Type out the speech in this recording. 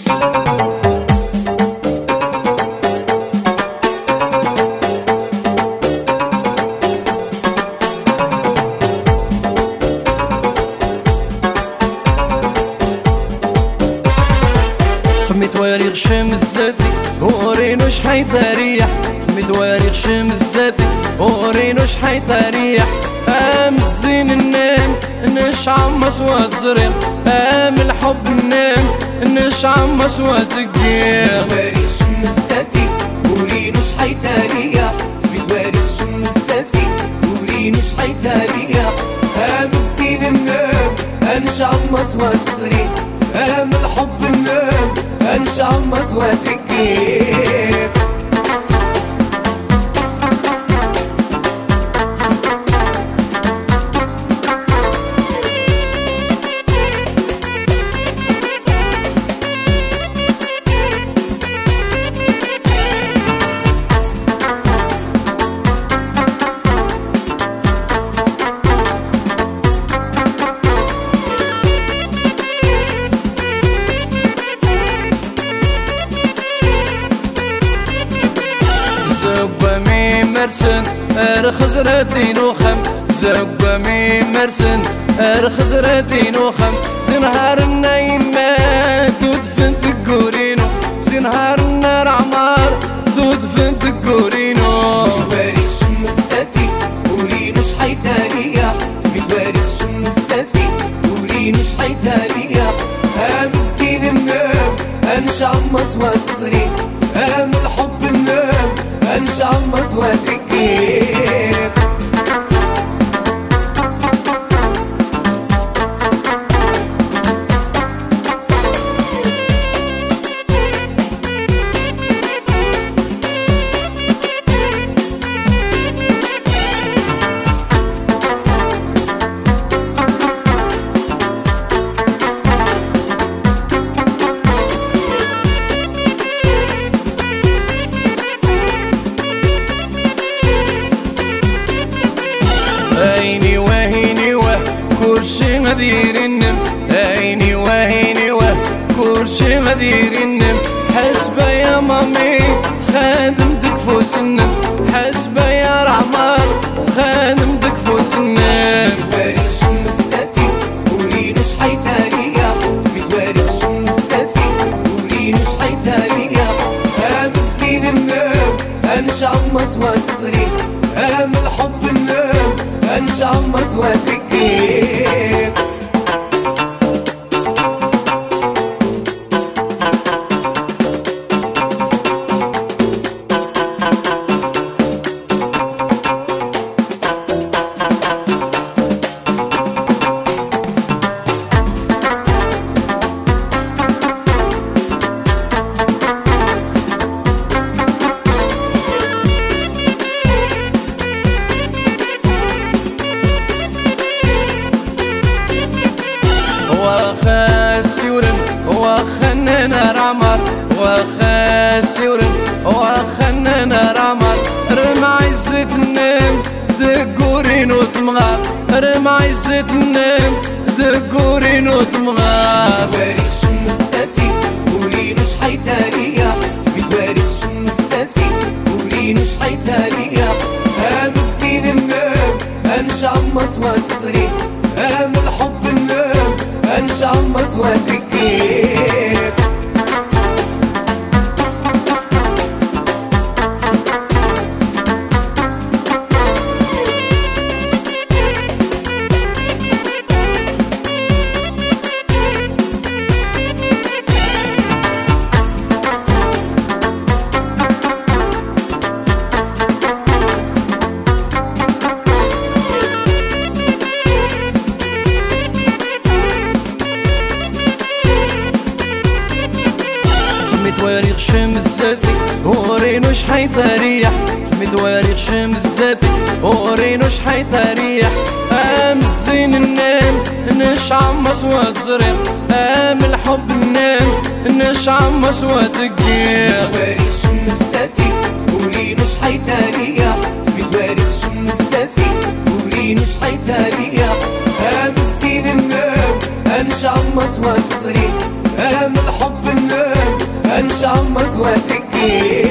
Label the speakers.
Speaker 1: متواري غشم الزاتي ورينو شحال تريح، متواري غشم الزاتي ورينو شحال تريح. الزين النام نشعم اصوات زريق، الحب النام نشعم اصوات القيام.
Speaker 2: متواري غشم الزاتي ورينو شحال تريح، متواري غشم الزاتي ورينو شحال تريح. الزين النام نشعم اصوات زريق، الحب النام انشعم اصواتك.
Speaker 1: مرسن خزرتين وخم، زقمي مرسن خزرتين وخم. زنهار النايمات ودفن تقورينو، زنهار النار عمار ودفن تقورينو.
Speaker 2: متواري غشم الزاتي ورينو شحال تريح، متواري غشم الزاتي ورينو شحال تريح. مسكين النام انشعم اصوات زريق، الحب النام انشعم اصواتك.
Speaker 1: عيني وهيني كلشي مدير النم، عيني وهيني كلشي مدير النم. حسبة يا مامي تخادم دكفوس النم، حسبة يا رعمار تخادم دكفوس النم.
Speaker 2: متواري غشم الزاتي ورينو شحال تريح، متواري غشم الزاتي ورينو شحال تريح. مسكين النام انشعم اصوات زريق، الحب النام انشعم اصواتك.
Speaker 1: واخا سيورن واخا نار عمر، واخا سيورن واخا نار عمر. رمى عزة النام دقورين وتمغار، رمى عزة النام دقورين وتمغار.
Speaker 2: متواري غشم الزاتي ورينو شحال تريح، متواري غشم الزاتي ورينو شحال تريح. مسكين النام انشعم اصوات زريق، الحب النام انشعم اصواتك.
Speaker 1: متواري غشم الزاتي ورينو شحال تريح، متواري غشم الزاتي ورينو شحال تريح. الزين النام نشعم اصوات زريق، الحب النام نشعم اصوات القيام.
Speaker 2: متواري غشم الزاتي ورينو شحال تريح، متواري غشم الزاتي ورينو شحال تريح. مسكين النام انشعم اصوات زريق، الحب النام الشعب مزواتك